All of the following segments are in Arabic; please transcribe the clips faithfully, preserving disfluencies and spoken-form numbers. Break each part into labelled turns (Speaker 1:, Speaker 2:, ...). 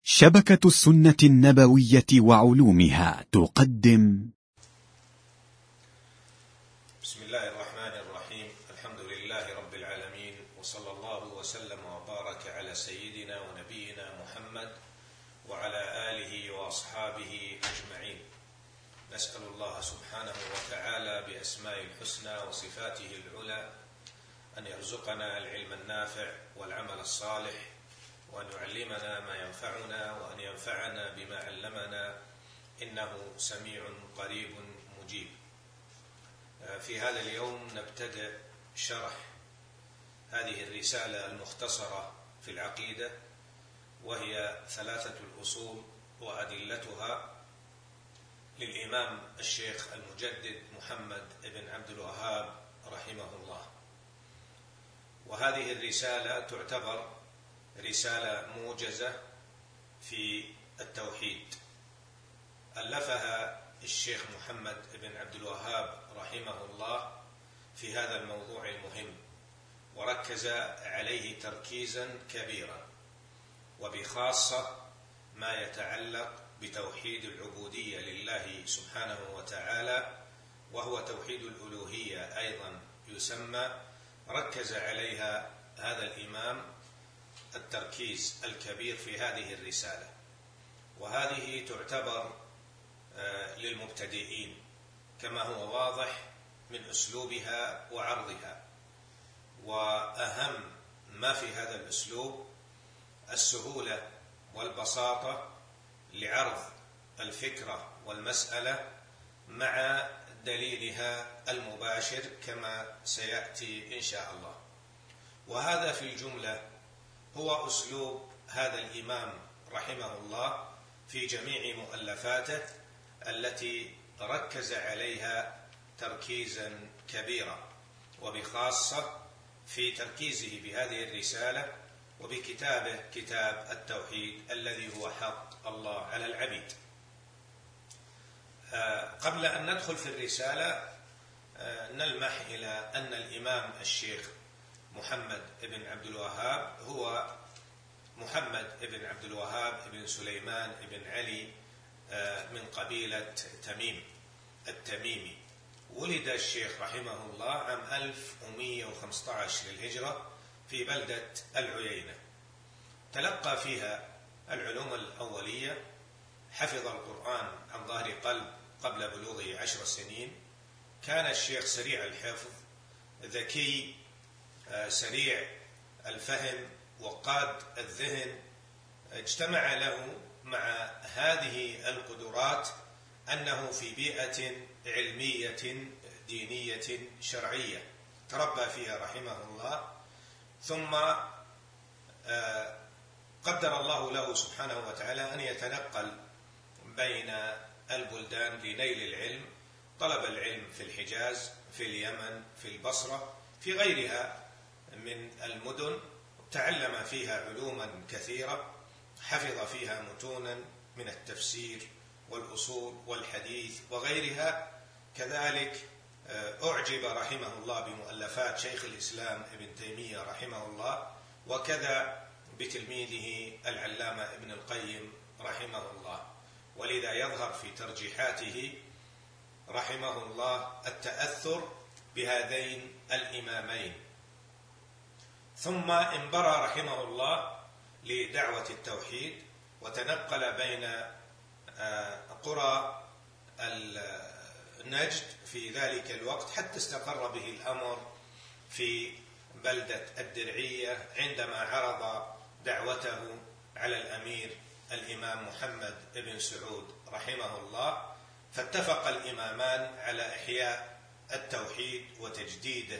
Speaker 1: شبكة السنة النبوية وعلومها تقدم.
Speaker 2: بسم الله الرحمن الرحيم. الحمد لله رب العالمين، وصلى الله وسلم وبارك على سيدنا ونبينا محمد وعلى آله وأصحابه أجمعين. نسأل الله سبحانه وتعالى بأسماء الحسنى وصفاته العلى أن يرزقنا العلم النافع والعمل الصالح، وأن يعلمنا ما ينفعنا، وأن ينفعنا بما علمنا، إنه سميع قريب مجيب. في هذا اليوم نبتدئ شرح هذه الرسالة المختصرة في العقيدة، وهي ثلاثة الأصول وأدلتها للإمام الشيخ المجدد محمد بن عبد الوهاب رحمه الله. وهذه الرسالة تعتبر رسالة موجزة في التوحيد، ألفها الشيخ محمد بن عبد الوهاب رحمه الله في هذا الموضوع المهم، وركز عليه تركيزا كبيرا، وبخاصة ما يتعلق بتوحيد العبودية لله سبحانه وتعالى، وهو توحيد الألوهية أيضا يسمى. ركز عليها هذا الإمام التركيز الكبير في هذه الرسالة، وهذه تعتبر للمبتدئين كما هو واضح من أسلوبها وعرضها. وأهم ما في هذا الأسلوب السهولة والبساطة لعرض الفكرة والمسألة مع دليلها المباشر كما سيأتي إن شاء الله. وهذا في الجملة هو أسلوب هذا الإمام رحمه الله في جميع مؤلفاته التي ركز عليها تركيزا كبيرا، وبخاصة في تركيزه بهذه الرسالة وبكتابه كتاب التوحيد الذي هو حق الله على العبيد. قبل أن ندخل في الرسالة نلمح إلى أن الإمام الشيخ محمد بن عبد الوهاب هو محمد بن عبد الوهاب بن سليمان بن علي من قبيلة تميم التميمي. ولد الشيخ رحمه الله عام ألف ومئة وخمسة عشر للهجرة في بلدة العيينة، تلقى فيها العلوم الأولية، حفظ القرآن عن ظهر قلب قبل بلوغه عشر سنين. كان الشيخ سريع الحفظ، ذكي، سريع الفهم، وقاد الذهن. اجتمع له مع هذه القدرات أنه في بيئة علمية دينية شرعية تربى فيها رحمه الله، ثم قدر الله له سبحانه وتعالى أن يتنقل بين البلدان لنيل العلم. طلب العلم في الحجاز، في اليمن، في البصرة، في غيرها من المدن، تعلم فيها علوما كثيرة، حفظ فيها متونا من التفسير والأصول والحديث وغيرها. كذلك أعجب رحمه الله بمؤلفات شيخ الإسلام ابن تيمية رحمه الله، وكذا بتلميذه العلامة ابن القيم رحمه الله. ولذا يظهر في ترجيحاته رحمه الله التأثر بهذين الإمامين. ثم انبرى رحمه الله لدعوة التوحيد، وتنقل بين قرى النجد في ذلك الوقت حتى استقر به الأمر في بلدة الدرعية، عندما عرض دعوته على الأمير الإمام محمد بن سعود رحمه الله. فاتفق الإمامان على إحياء التوحيد وتجديده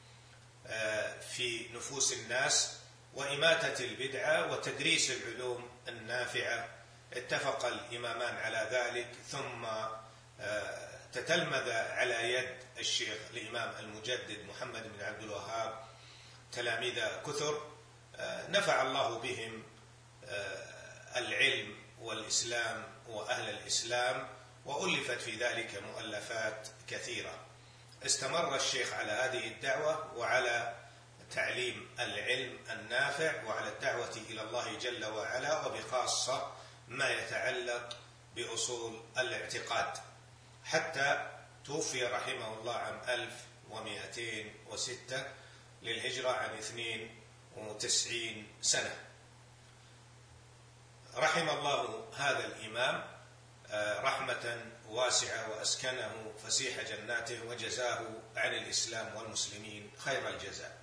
Speaker 2: في نفوس الناس، وإماتة البدعة وتدريس العلوم النافعة. اتفق الإمامان على ذلك، ثم تتلمذ على يد الشيخ الإمام المجدد محمد بن عبد الوهاب تلاميذ كثر نفع الله بهم العلم والإسلام وأهل الإسلام، وألفت في ذلك مؤلفات كثيرة. استمر الشيخ على هذه الدعوة وعلى تعليم العلم النافع وعلى الدعوة إلى الله جل وعلا، وبخاصة ما يتعلق بأصول الاعتقاد، حتى توفي رحمه الله عام ألف ومئتين وستة للهجرة عن اثنين وتسعين سنة. رحم الله هذا الإمام رحمة واسعة وأسكنه فسيح جناته وجزاه عن الإسلام والمسلمين خير الجزاء.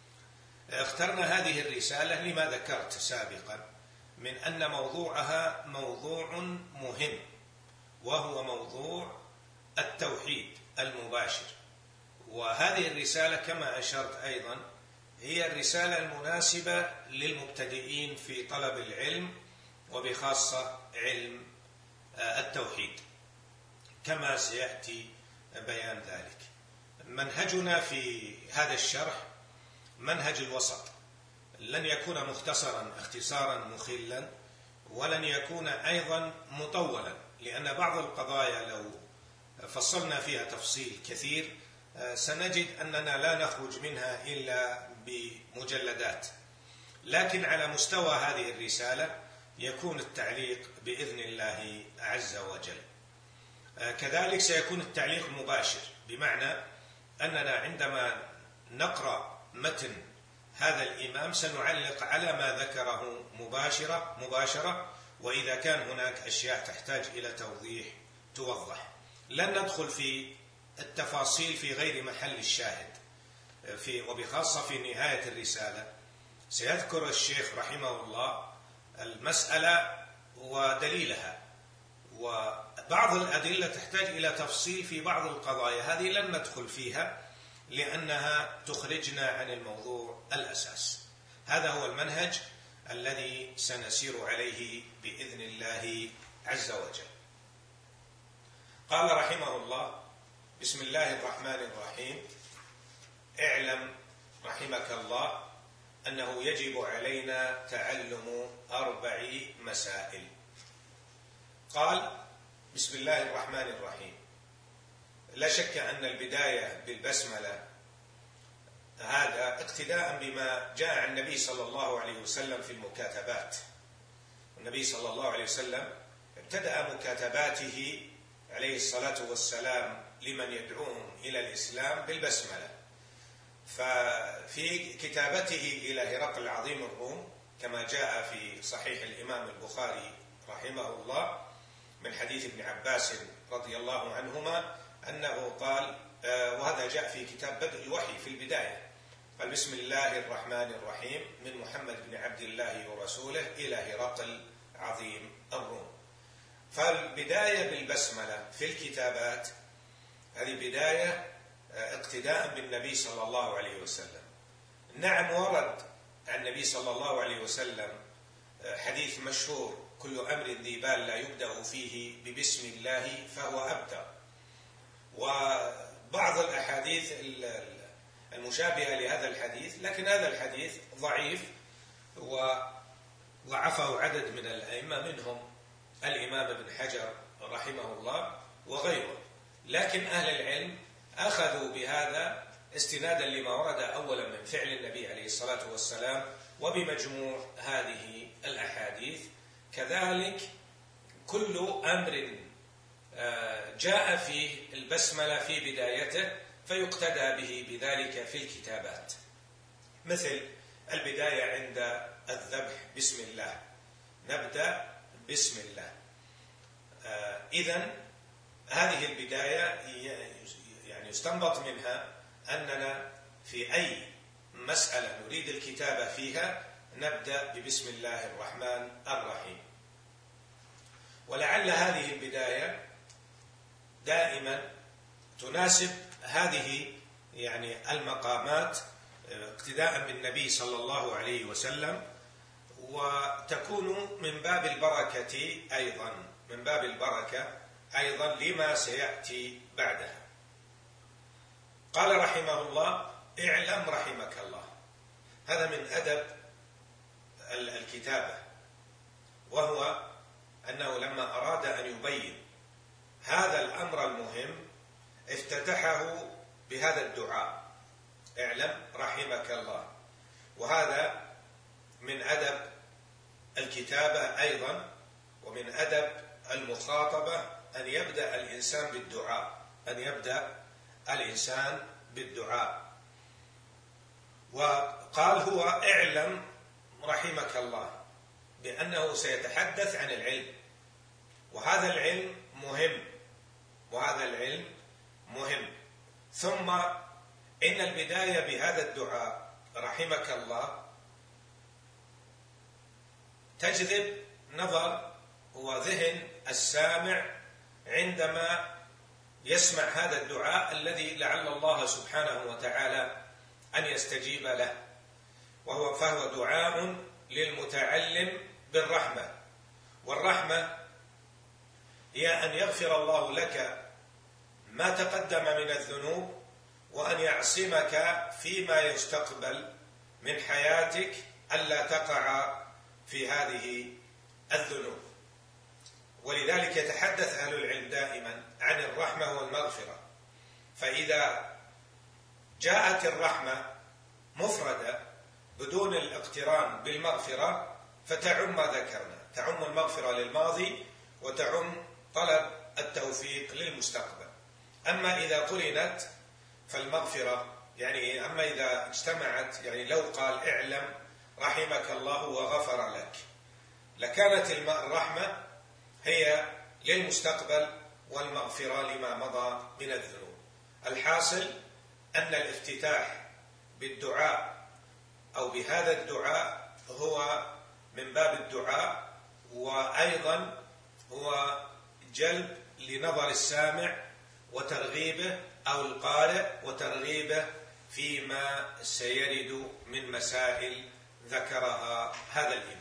Speaker 2: اخترنا هذه الرسالة لما ذكرت سابقا من أن موضوعها موضوع مهم، وهو موضوع التوحيد المباشر. وهذه الرسالة كما أشرت أيضا هي الرسالة المناسبة للمبتدئين في طلب العلم، وبخاصة علم التوحيد كما سيأتي بيان ذلك. منهجنا في هذا الشرح منهج الوسط، لن يكون مختصرا اختصارا مخلا، ولن يكون أيضا مطولا، لأن بعض القضايا لو فصلنا فيها تفصيل كثير سنجد أننا لا نخرج منها إلا بمجلدات. لكن على مستوى هذه الرسالة يكون التعليق بإذن الله عز وجل. كذلك سيكون التعليق مباشر، بمعنى أننا عندما نقرأ متن هذا الإمام سنعلق على ما ذكره مباشرة مباشرة وإذا كان هناك أشياء تحتاج إلى توضيح توضح. لن ندخل في التفاصيل في غير محل الشاهد، في وبخاصة في نهاية الرسالة سيذكر الشيخ رحمه الله المسألة ودليلها، وبعض الأدلة تحتاج إلى تفصيل في بعض القضايا، هذه لن ندخل فيها لأنها تخرجنا عن الموضوع الأساس. هذا هو المنهج الذي سنسير عليه بإذن الله عز وجل. قال رحمه الله: بسم الله الرحمن الرحيم. اعلم رحمك الله أنه يجب علينا تعلم أربع مسائل. قال: بسم الله الرحمن الرحيم. لا شك أن البداية بالبسملة هذا اقتداء بما جاء عن النبي صلى الله عليه وسلم في المكاتبات. النبي صلى الله عليه وسلم ابتدأ مكاتباته عليه الصلاة والسلام لمن يدعوهم إلى الإسلام بالبسملة. ففي كتابته إلى هرقل عظيم الروم كما جاء في صحيح الإمام البخاري رحمه الله من حديث ابن عباس رضي الله عنهما أنه قال، وهذا جاء في كتاب بدء الوحي في البداية، قال: بسم الله الرحمن الرحيم من محمد بن عبد الله ورسوله إلى هرقل عظيم الروم. فالبداية بالبسملة في الكتابات هذه بداية اقتداء بالنبي صلى الله عليه وسلم. نعم، ورد عن النبي صلى الله عليه وسلم حديث مشهور: كل أمر ذي بال لا يبدأ فيه ببسم الله فهو أبتر. وبعض الأحاديث المشابهة لهذا الحديث، لكن هذا الحديث ضعيف وضعفه عدد من الأئمة منهم الإمام ابن حجر رحمه الله وغيره. لكن أهل العلم أخذوا بهذا استنادا لما ورد أولا من فعل النبي عليه الصلاة والسلام وبمجموع هذه الأحاديث. كذلك كل أمر جاء فيه البسملة في بدايته فيقتدى به بذلك في الكتابات، مثل البداية عند الذبح بسم الله، نبدأ بسم الله. إذن هذه البداية يعني يستنبط منها أننا في أي مسألة نريد الكتابة فيها نبدأ ببسم الله الرحمن الرحيم. ولعل هذه البداية دائما تناسب هذه يعني المقامات اقتداء بالنبي صلى الله عليه وسلم، وتكون من باب البركة أيضا من باب البركة أيضا لما سيأتي بعدها. قال رحمه الله: اعلم رحمك الله. هذا من أدب الكتابة، وهو أنه لما أراد أن يبين هذا الأمر المهم افتتحه بهذا الدعاء: اعلم رحمك الله. وهذا من أدب الكتابة أيضا، ومن أدب المخاطبة أن يبدأ الإنسان بالدعاء أن يبدأ الإنسان بالدعاء. وقال هو: اعلم رحمك الله بأنه سيتحدث عن العلم، وهذا العلم مهم وهذا العلم مهم. ثم إن البداية بهذا الدعاء رحمك الله تجذب نظر وذهن السامع عندما يسمع هذا الدعاء الذي لعل الله سبحانه وتعالى أن يستجيب له، وهو فهو دعاء للمتعلم بالرحمة. والرحمة هي أن يغفر الله لك ما تقدم من الذنوب، وأن يعصمك فيما يستقبل من حياتك ألا تقع في هذه الذنوب. ولذلك يتحدث أهل العلم دائما عن الرحمة والمغفرة، فإذا جاءت الرحمة مفردة بدون الاقتران بالمغفرة فتعم ما ذكرنا، تعم المغفرة للماضي وتعم طلب التوفيق للمستقبل. أما إذا قرنت فالمغفرة يعني أما إذا اجتمعت، يعني لو قال اعلم رحمك الله وغفر لك، لكانت الرحمة هي للمستقبل والمغفرة لما مضى من الذنوب. الحاصل أن الافتتاح بالدعاء أو بهذا الدعاء هو من باب الدعاء، وأيضا هو جلب لنظر السامع وترغيبه أو القارئ وترغيبه فيما سيرد من مسائل ذكرها هذا الإمام.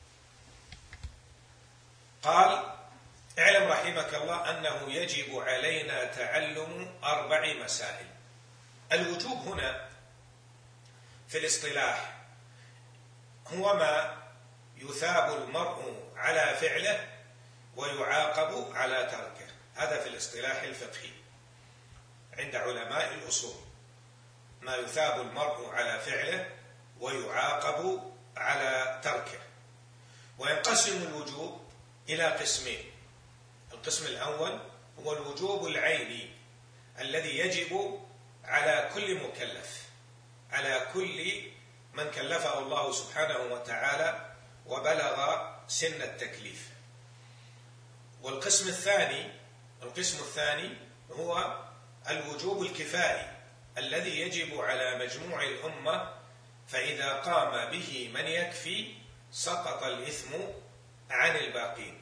Speaker 2: قال: اعلم رحمك الله أنه يجب علينا تعلم أربع مسائل. الوجوب هنا في الاصطلاح هو ما يثاب المرء على فعله ويعاقب على تركه، هذا في الاصطلاح الفقهي عند علماء الأصول، ما يثاب المرء على فعله ويعاقب على تركه. وينقسم الوجوب إلى قسمين: القسم الأول هو الوجوب العيني الذي يجب على كل مكلف، على كل من كلفه الله سبحانه وتعالى وبلغ سن التكليف. والقسم الثاني القسم الثاني هو الوجوب الكفائي الذي يجب على مجموع الأمة، فإذا قام به من يكفي سقط الإثم عن الباقين.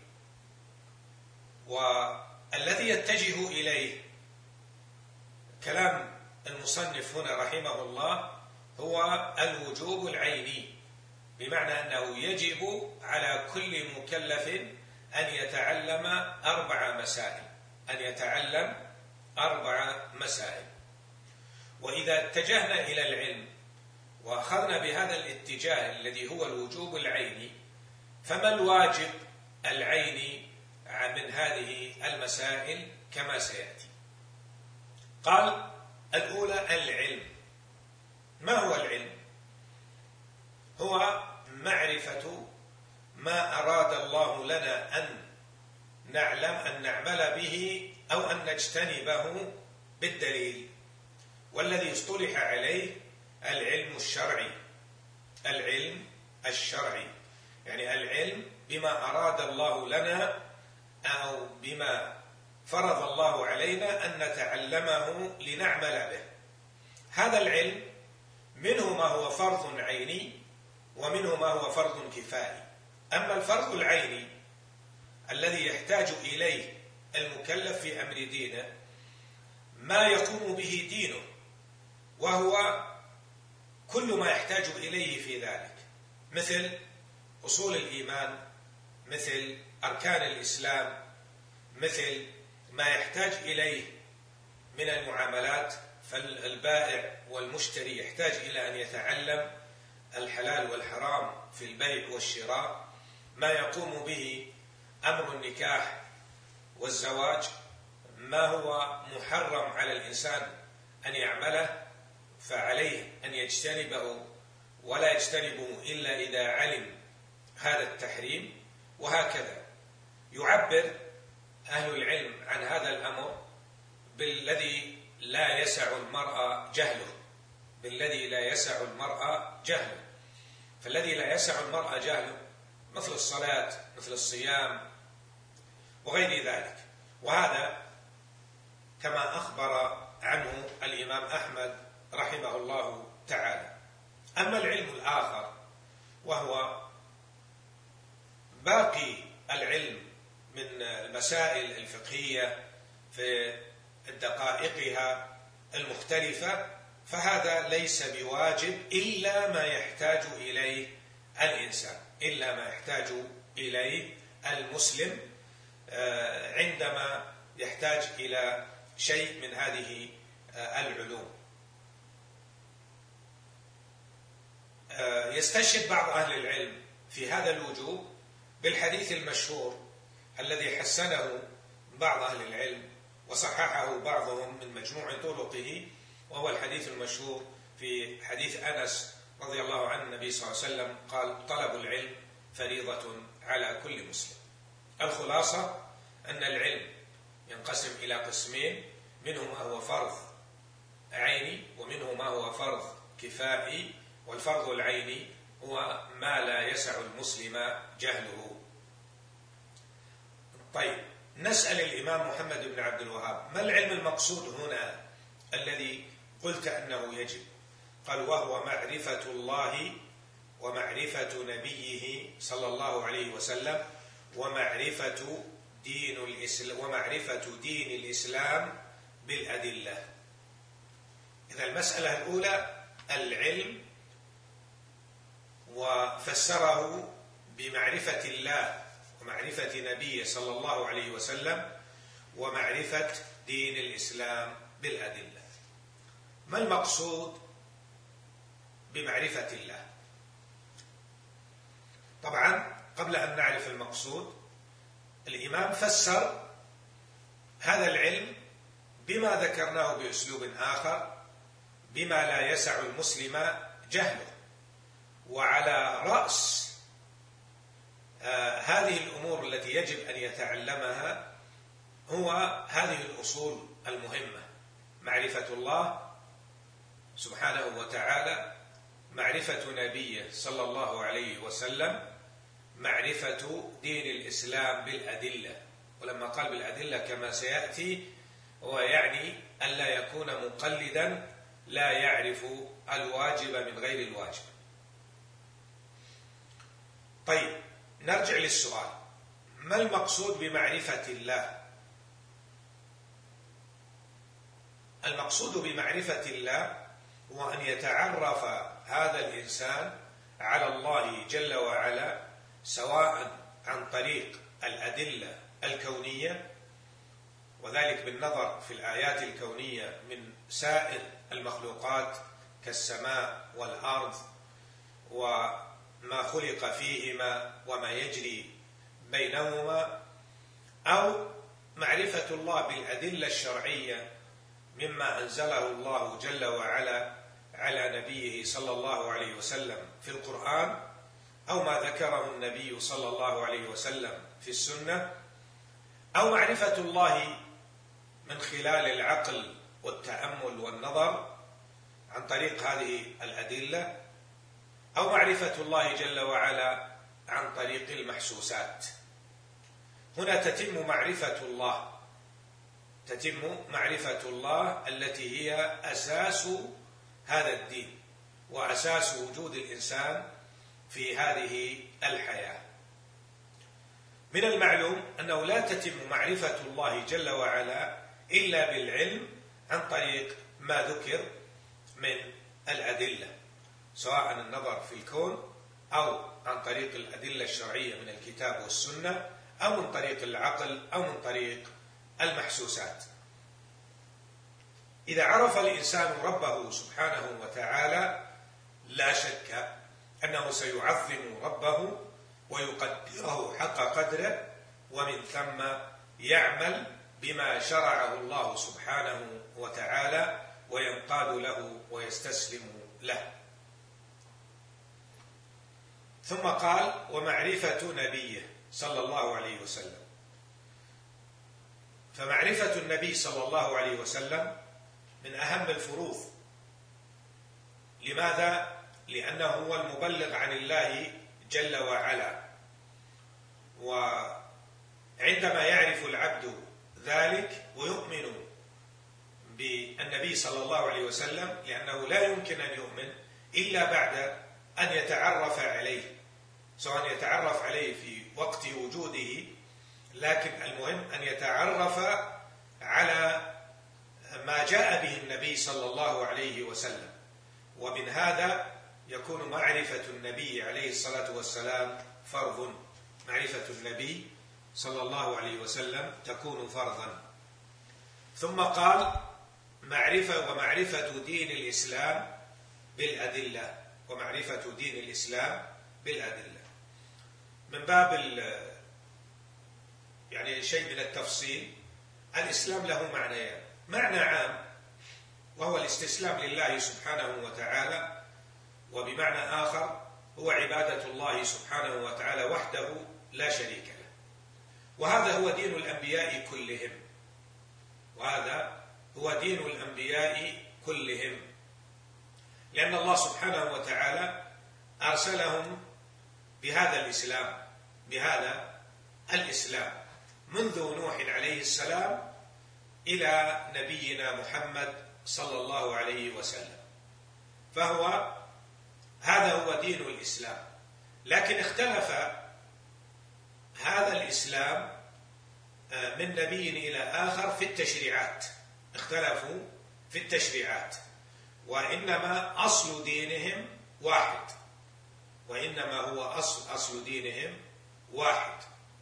Speaker 2: والذي يتجه إليه كلام المصنف هنا رحمه الله هو الوجوب العيني، بمعنى أنه يجب على كل مكلف أن يتعلم أربع مسائل أن يتعلم أربع مسائل. وإذا اتجهنا إلى العلم وأخذنا بهذا الاتجاه الذي هو الوجوب العيني، فما الواجب العيني من هذه المسائل كما سيأتي؟ قال: الأولى العلم. ما هو العلم؟ هو معرفة ما أراد الله لنا أن نعلم أن نعمل به أو أن نجتنبه بالدليل، والذي اصطلح عليه العلم الشرعي. العلم الشرعي يعني العلم بما أراد الله لنا أو بما فرض الله علينا أن نتعلمه لنعمل به. هذا العلم منه ما هو فرض عيني ومنه ما هو فرض كفائي. أما الفرض العيني الذي يحتاج إليه المكلف في أمر دينه ما يقوم به دينه، وهو كل ما يحتاج إليه في ذلك، مثل أصول الإيمان، مثل أركان الإسلام، مثل ما يحتاج إليه من المعاملات. فالبائع والمشتري يحتاج إلى أن يتعلم الحلال والحرام في البيع والشراء، ما يقوم به أمر النكاح والزواج، ما هو محرم على الإنسان أن يعمله فعليه أن يجتنبه ولا يجتنبه إلا إذا علم هذا التحريم. وهكذا يعبر أهل العلم عن هذا الأمر بالذي لا يسع المرء جهله، بالذي لا يسع المرء جهله. فالذي لا يسع المرء جهله مثل الصلاة، مثل الصيام وغير ذلك. وهذا كما أخبر عنه الإمام أحمد رحمه الله تعالى. أما العلم الآخر وهو باقي العلم من المسائل الفقهية في دقائقها المختلفة، فهذا ليس بواجب إلا ما يحتاج إليه الإنسان، إلا ما يحتاج إليه المسلم عندما يحتاج إلى شيء من هذه العلوم. يستشهد بعض أهل العلم في هذا الوجوب بالحديث المشهور الذي حسنه بعض أهل العلم وصححه بعضهم من مجموع طرقه، وهو الحديث المشهور في حديث أنس رضي الله عنه النبي صلى الله عليه وسلم قال: طلب العلم فريضة على كل مسلم. الخلاصة أن العلم ينقسم إلى قسمين، منه ما هو فرض عيني ومنه ما هو فرض كفائي، والفرض العيني هو ما لا يسع المسلم جهله. طيب، نسأل الإمام محمد بن عبد الوهاب: ما العلم المقصود هنا الذي قلت أنه يجب؟ قال: وهو معرفة الله ومعرفة نبيه صلى الله عليه وسلم ومعرفة دين الإسلام ومعرفة دين الإسلام بالأدلة. إذا المسألة الأولى العلم، وفسره بمعرفة الله ومعرفة نبيه صلى الله عليه وسلم ومعرفة دين الإسلام بالأدلة. ما المقصود بمعرفة الله؟ طبعا قبل أن نعرف المقصود، الإمام فسر هذا العلم بما ذكرناه بأسلوب آخر، بما لا يسع المسلم جهله. وعلى رأس آه هذه الأمور التي يجب أن يتعلمها هو هذه الأصول المهمة: معرفة الله سبحانه وتعالى، معرفة نبيه صلى الله عليه وسلم، معرفة دين الإسلام بالأدلة. ولما قال بالأدلة كما سيأتي، هو يعني ألا يكون مقلدا لا يعرف الواجب من غير الواجب. طيب، نرجع للسؤال: ما المقصود بمعرفة الله؟ المقصود بمعرفة الله هو أن يتعرف هذا الإنسان على الله جل وعلا، سواء عن طريق الأدلة الكونية، وذلك بالنظر في الآيات الكونية من سائر المخلوقات كالسماء والأرض وما خلق فيهما وما يجري بينهما، أو معرفة الله بالأدلة الشرعية مما أنزله الله جل وعلا على نبيه صلى الله عليه وسلم في القرآن، أو ما ذكره النبي صلى الله عليه وسلم في السنة، أو معرفة الله من خلال العقل والتأمل والنظر عن طريق هذه الأدلة، أو معرفة الله جل وعلا عن طريق المحسوسات. هنا تتم معرفة الله، تتم معرفة الله التي هي أساس هذا الدين وأساس وجود الإنسان في هذه الحياة. من المعلوم أنه لا تتم معرفة الله جل وعلا إلا بالعلم عن طريق ما ذكر من الأدلة، سواء النظر في الكون، أو عن طريق الأدلة الشرعية من الكتاب والسنة، أو من طريق العقل، أو من طريق المحسوسات. إذا عرف الإنسان ربه سبحانه وتعالى لا شك أنه سيعظم ربه ويقدره حق قدره، ومن ثم يعمل بما شرعه الله سبحانه وتعالى وينقاد له ويستسلم له. ثم قال ومعرفة نبيه صلى الله عليه وسلم. فمعرفة النبي صلى الله عليه وسلم من أهم الفروض. لماذا؟ لأنه هو المبلغ عن الله جل وعلا، وعندما يعرف العبد ذلك ويؤمن بالنبي صلى الله عليه وسلم، لأنه لا يمكن أن يؤمن إلا بعد أن يتعرف عليه، سواء يتعرف عليه في وقت وجوده، لكن المهم أن يتعرف على ما جاء به النبي صلى الله عليه وسلم. ومن هذا يكون معرفة النبي عليه الصلاة والسلام فرض. معرفة النبي صلى الله عليه وسلم تكون فرضا. ثم قال معرفة ومعرفة دين الإسلام بالأدلة. ومعرفة دين الإسلام بالأدلة من باب يعني شيء من التفصيل. الإسلام له معنيان: معنى عام وهو الاستسلام لله سبحانه وتعالى، وبمعنى آخر هو عبادة الله سبحانه وتعالى وحده لا شريك له. وهذا هو دين الأنبياء كلهم، وهذا هو دين الأنبياء كلهم، لأن الله سبحانه وتعالى أرسلهم بهذا الإسلام بهذا الإسلام منذ نوح عليه السلام إلى نبينا محمد صلى الله عليه وسلم. فهو هذا هو دين الإسلام. لكن اختلف هذا الإسلام من نبي إلى آخر في التشريعات، اختلفوا في التشريعات، وإنما أصل دينهم واحد، وإنما هو أصل, أصل دينهم واحد.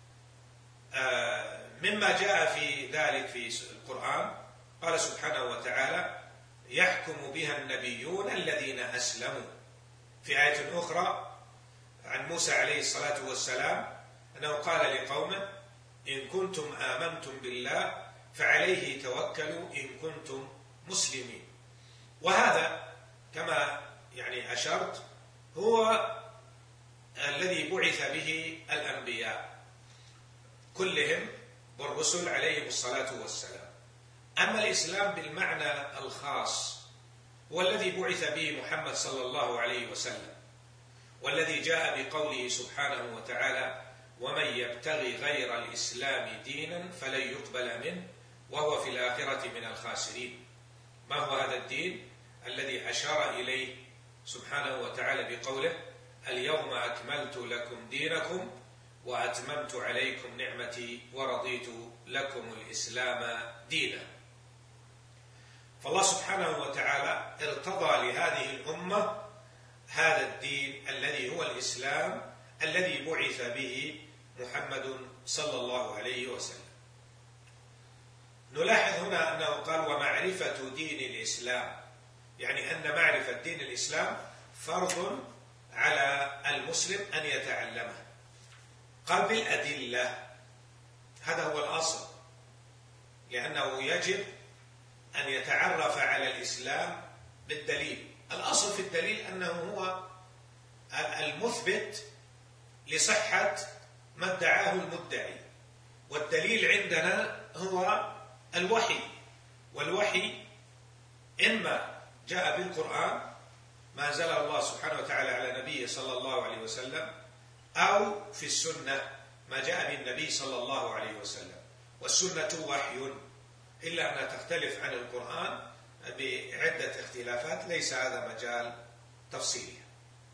Speaker 2: مما جاء في ذلك في القرآن قال سبحانه وتعالى يحكم بها النبيون الذين أسلموا. في آية أخرى عن موسى عليه الصلاة والسلام أنه قال لقومه إن كنتم آمنتم بالله فعليه توكلوا إن كنتم مسلمين. وهذا كما يعني أشرت هو الذي بعث به الأنبياء كلهم والرسل عليهم الصلاة والسلام. أما الإسلام بالمعنى الخاص هو الذي بعث به محمد صلى الله عليه وسلم، والذي جاء بقوله سبحانه وتعالى ومن يبتغي غير الإسلام دينا فلن يقبل منه وهو في الآخرة من الخاسرين. ما هو هذا الدين الذي أشار إليه سبحانه وتعالى بقوله اليوم أكملت لكم دينكم وأتممت عليكم نعمتي ورضيت لكم الإسلام دينا. فالله سبحانه وتعالى ارتضى لهذه الأمة هذا الدين الذي هو الإسلام الذي بعث به محمد صلى الله عليه وسلم. نلاحظ هنا أنه قال ومعرفة دين الإسلام، يعني أن معرفة دين الإسلام فرض على المسلم أن يتعلمه. قال بالأدلة، هذا هو الأصل، لأنه يجب أن يتعرف على الإسلام بالدليل. الأصل في الدليل أنه هو المثبت لصحة ما ادعاه المدعي، والدليل عندنا هو الوحي. والوحي إما جاء بالقرآن ما أنزل الله سبحانه وتعالى على نبيه صلى الله عليه وسلم، أو في السنة ما جاء بالنبي صلى الله عليه وسلم. والسنة وحي، إلا أنها تختلف عن القرآن بعدة اختلافات ليس هذا مجال تفصيلها.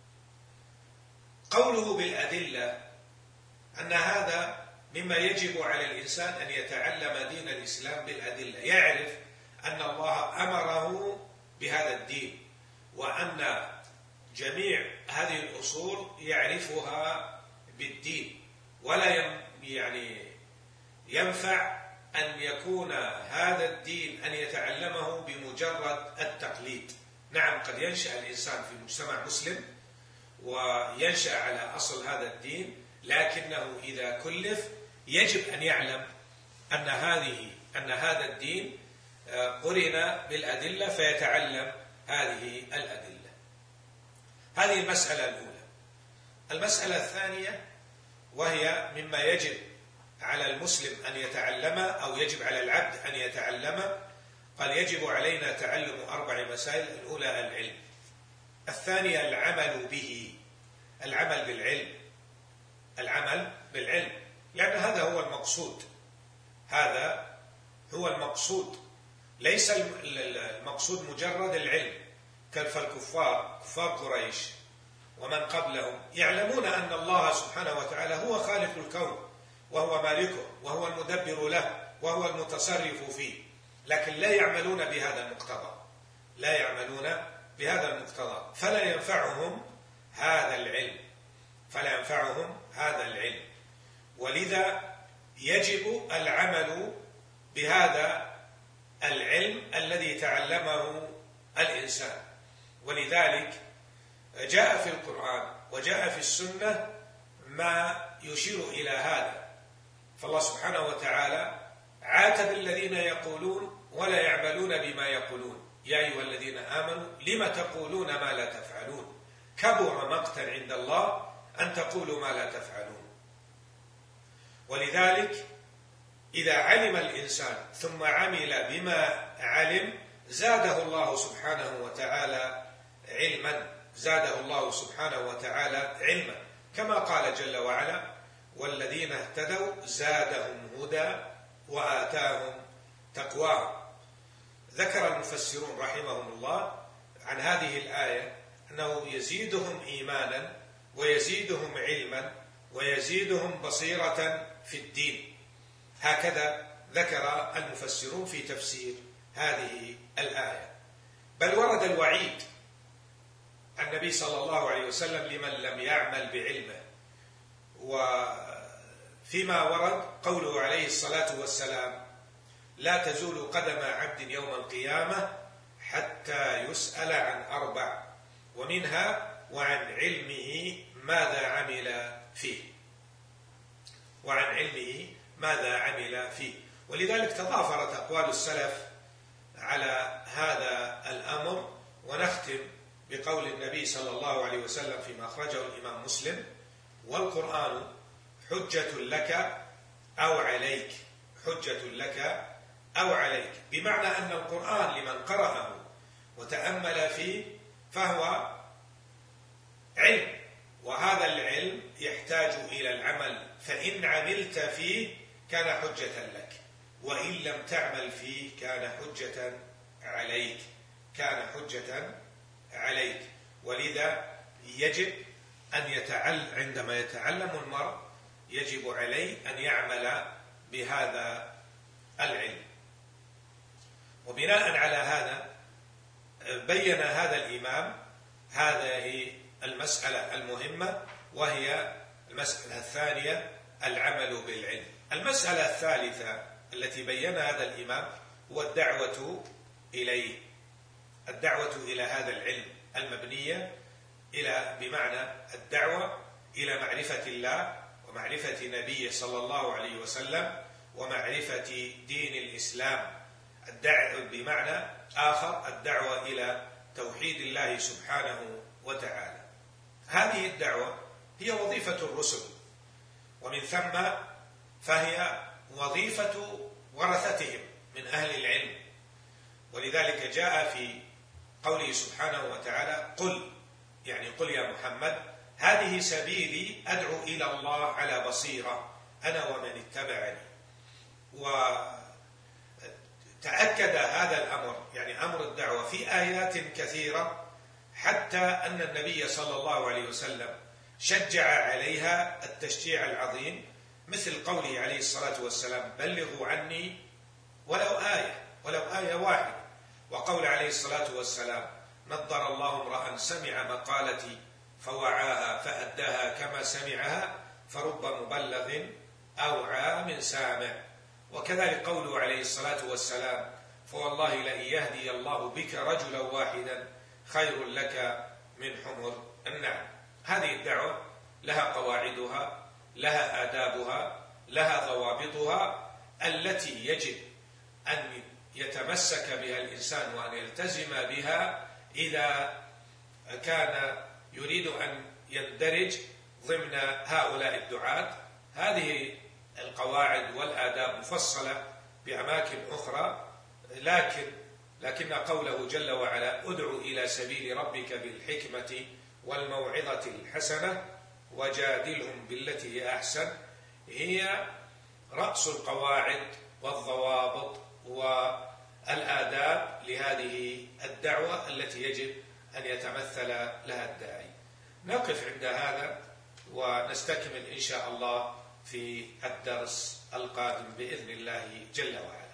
Speaker 2: قوله بالأدلة أن هذا مما يجب على الإنسان أن يتعلم دين الإسلام بالأدلة، يعرف أن الله أمره بهذا الدين، وأن جميع هذه الأصول يعرفها بالدين، ولا يعني ينفع أن يكون هذا الدين أن يتعلمه بمجرد التقليد. نعم قد ينشأ الإنسان في مجتمع مسلم وينشأ على أصل هذا الدين، لكنه إذا كلف يجب أن يعلم أن هذه أن هذا الدين قرن بالأدلة فيتعلم هذه الأدلة. هذه المسألة الأولى. المسألة الثانية، وهي مما يجب على المسلم أن يتعلم أو يجب على العبد أن يتعلم، قال يجب علينا تعلم أربع مسائل. الأولى العلم، الثانية العمل به، العمل بالعلم، العمل بالعلم، لأن هذا هو المقصود، هذا هو المقصود، ليس المقصود مجرد العلم. فالكفار كفار قريش ومن قبلهم يعلمون أن الله سبحانه وتعالى هو خالق الكون وهو مالكه وهو المدبر له وهو المتصرف فيه، لكن لا يعملون بهذا المقتضى، لا يعملون بهذا المقتضى، فلا ينفعهم هذا العلم، فلا ينفعهم هذا العلم. ولذا يجب العمل بهذا العلم الذي تعلمه الإنسان. ولذلك جاء في القرآن وجاء في السنة ما يشير إلى هذا. فالله سبحانه وتعالى عاتب الذين يقولون ولا يعملون بما يقولون، يا أيها الذين آمنوا لم تقولون ما لا تفعلون، كبر مقتا عند الله أن تقولوا ما لا تفعلون. ولذلك إذا علم الإنسان ثم عمل بما علم زاده الله سبحانه وتعالى علما، زاده الله سبحانه وتعالى علما، كما قال جل وعلا: والذين اهتدوا زادهم هدى وآتاهم تقواهم. ذكر المفسرون رحمهم الله عن هذه الآية أنه يزيدهم إيمانا ويزيدهم علما ويزيدهم بصيرة في الدين. هكذا ذكر المفسرون في تفسير هذه الآية. بل ورد الوعيد عن النبي صلى الله عليه وسلم لمن لم يعمل بعلمه، وفيما ورد قوله عليه الصلاة والسلام: لا تزول قدم عبد يوم القيامة حتى يسأل عن أربع، ومنها وعن علمه ماذا عمل فيه، وعن علمه ماذا عمل فيه. ولذلك تضافرت أقوال السلف على هذا الأمر. ونختم بقول النبي صلى الله عليه وسلم فيما أخرجه الإمام مسلم: والقرآن حجة لك أو عليك، حجة لك أو عليك، بمعنى أن القرآن لمن قرأه وتأمل فيه فهو علم، وهذا العلم يحتاج إلى العمل، فإن عملت فيه كان حجة لك، وإن لم تعمل فيه كان حجة عليك، كان حجة عليك. ولذا يجب أن يتعلم، عندما يتعلم المرء يجب عليه أن يعمل بهذا العلم. وبناء على هذا بين هذا الإمام هذه المسألة المهمة، وهي المسألة الثانية العمل بالعلم. المسألة الثالثة التي بينها هذا الإمام هو الدعوة إليه، الدعوة إلى هذا العلم المبنية إلى بمعنى الدعوة إلى معرفة الله ومعرفة نبيه صلى الله عليه وسلم ومعرفة دين الإسلام. الدعوة بمعنى آخر الدعوة إلى توحيد الله سبحانه وتعالى. هذه الدعوة هي وظيفة الرسل، ومن ثم فهي وظيفة ورثتهم من أهل العلم. ولذلك جاء في قوله سبحانه وتعالى: قل، يعني قل يا محمد، هذه سبيلي أدعو إلى الله على بصيرة أنا ومن اتبعني. وتأكد هذا الأمر، يعني أمر الدعوة، في آيات كثيرة، حتى أن النبي صلى الله عليه وسلم شجع عليها التشجيع العظيم، مثل قوله عليه الصلاة والسلام: بلغوا عني ولو آية، ولو آية واحدة. وقول عليه الصلاة والسلام: نضر الله امرأ سمع مقالتي فوعاها فأداها كما سمعها فرب مبلغ أوعى من سامع. وكذلك قوله عليه الصلاة والسلام: فوالله لئن يهدي الله بك رجلا واحدا خير لك من حمر النعم. هذه الدعوة لها قواعدها، لها آدابها، لها ضوابطها التي يجب أن يتمسك بها الإنسان وأن يلتزم بها إذا كان يريد أن يندرج ضمن هؤلاء الدعاة. هذه القواعد والآداب مفصلة بأماكن أخرى، لكن لكن قوله جل وعلا ادع إلى سبيل ربك بالحكمة والموعظة الحسنة وجادلهم بالتي هي أحسن هي رأس القواعد والضوابط والآداب لهذه الدعوة التي يجب أن يتمثل لها الداعي. نقف عند هذا ونستكمل إن شاء الله في الدرس القادم بإذن الله جل وعلا.